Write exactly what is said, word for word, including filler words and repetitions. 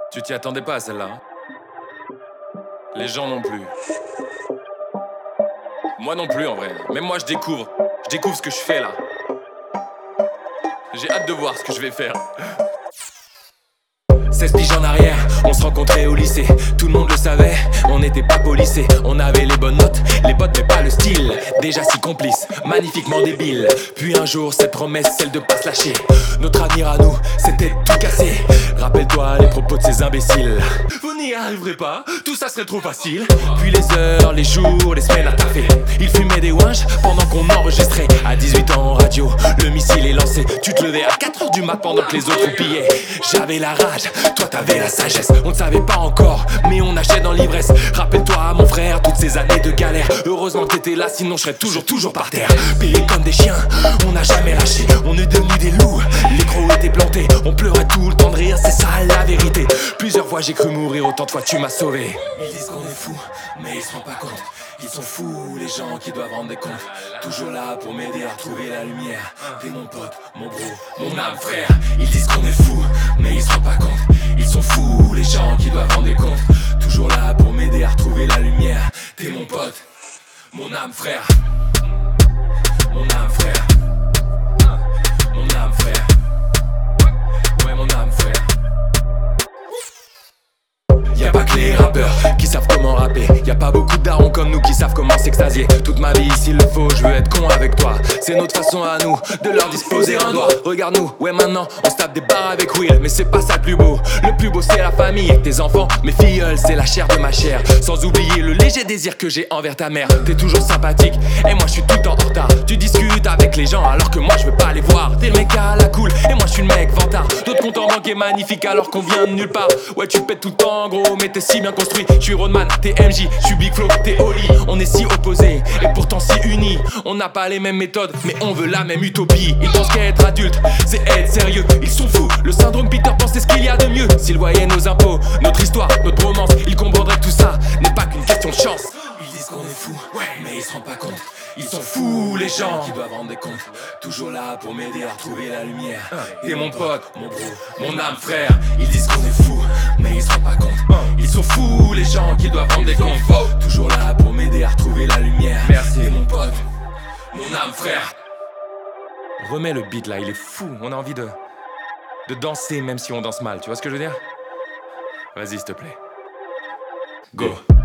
Tu t'y attendais pas à celle-là, hein? Les gens non plus. Moi non plus en vrai. Même moi je découvre. Je découvre ce que je fais là. J'ai hâte de voir ce que je vais faire. seize piges en arrière, on se rencontrait au lycée. Tout le monde le savait, on n'était pas policés. On avait les bonnes notes, les potes mais pas le style. Déjà si complice, magnifiquement débile. Puis un jour cette promesse, celle de pas se lâcher. Notre avenir à nous, c'était tout cassé. Rappelle-toi les propos de ces imbéciles. Vous n'y arriverez pas, tout ça serait trop facile. Puis les heures, les jours, les semaines à taffer. Ils fumaient des winches pendant qu'on enregistrait. À dix-huit ans en radio, le missile est lancé. Tu te levais à quatre heures du mat pendant que les autres pillaient. J'avais la rage, toi t'avais la sagesse. On ne savait pas encore, mais on nageait dans l'ivresse. Rappelle-toi mon frère, toutes ces années de galère. Heureusement que t'étais là, sinon je serais toujours, toujours par terre. Payés comme des chiens, on n'a jamais lâché. On est devenus des loups, les crocs étaient plantés. On pleurait tout le temps de rire, c'est ça la vérité. Plusieurs fois j'ai cru mourir, autant de fois tu m'as sauvé. Ils disent qu'on est fous, mais ils se rendent pas compte. Ils sont fous, les gens qui doivent rendre des comptes. Toujours là pour m'aider à retrouver la lumière. T'es mon pote, mon bro, mon âme frère. Ils disent qu'on est fous, mais ils se rendent pas compte. Ils sont fous, les gens qui doivent rendre des comptes. Toujours là pour m'aider à retrouver la lumière. T'es mon pote, mon âme frère. Mon âme frère. Mon âme frère. Ouais, mon âme frère. Y'a pas que les rappeurs qui savent comment rapper. Y'a pas beaucoup de darons comme nous qui savent comment s'extasier. Toute ma vie s'il le faut, je veux être con avec toi. C'est notre façon à nous de leur disposer un doigt. Regarde-nous, ouais maintenant on se tape des barres avec Will. Mais c'est pas ça le plus beau, le plus beau c'est la famille. Tes enfants, mes filleuls, c'est la chair de ma chair. Sans oublier le léger désir que j'ai envers ta mère. T'es toujours sympathique et moi je suis tout le temps en retard. Tu discutes avec les gens alors que moi je veux pas les voir. T'es le mec à la cool et moi je suis le mec vantard. D'autres comptes en banque est magnifique alors qu'on vient de nulle part. Ouais tu pètes tout le temps gros mais t'es si bien construit. Je suis Roadman, t'es M J, je suis Big Flo, t'es Oli. On est si opposés et pourtant si unis. On n'a pas les mêmes méthodes mais on veut la même utopie. Ils pensent qu'être adulte c'est être sérieux. Ils sont fous, le syndrome Peter Pan c'est ce qu'il y a de mieux. S'ils voyaient nos impôts, notre histoire, notre romance, ils comprendraient que tout ça n'est pas qu'une question de chance. Ils disent qu'on est fous, ouais, mais ils se rendent pas compte. Ils sont fous les gens qui doivent rendre des comptes. Toujours là pour m'aider à retrouver la lumière. T'es mon pote, mon bro, mon âme frère. Ils disent qu'on est fous, mais ils se rendent pas compte. Ils sont fous les gens qui doivent rendre des comptes. Toujours là pour m'aider à retrouver la lumière. Merci. T'es mon pote, mon âme frère. Remets le beat là, il est fou. On a envie de de danser même si on danse mal. Tu vois ce que je veux dire? Vas-y s'il te plaît. Go.